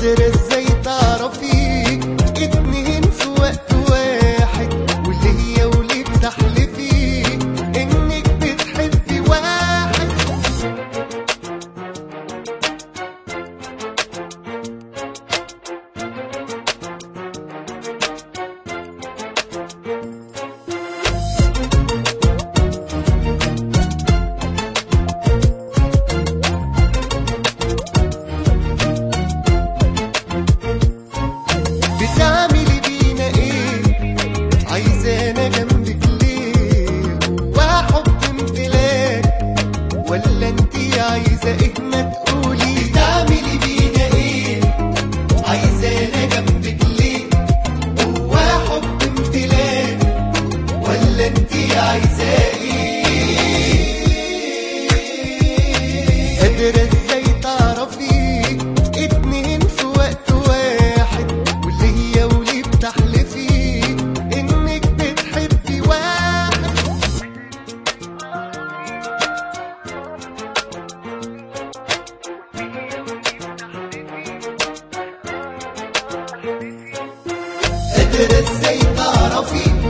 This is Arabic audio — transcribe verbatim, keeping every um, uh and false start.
قادرة ازاي تعرفي اتنين في وقت واحد، واللي هي وليه بتحلفي انك بتحبي واحد؟ بتعملي بينا ايه؟ عايزانا جنبك ليه؟ وحب امتلاك ولا انتي عايزة ايه؟ ما تقولي. بتعملي بينا ايه؟ عايزانا جنبك ليه؟ وحب امتلاك ولا انتي عايزة ايه؟ قادرة ازاي تعرفي اتنين في وقت واحد، واللي هي وليه بتحلفي انك بتحبي واحد؟ قادرة ازاي تعرفي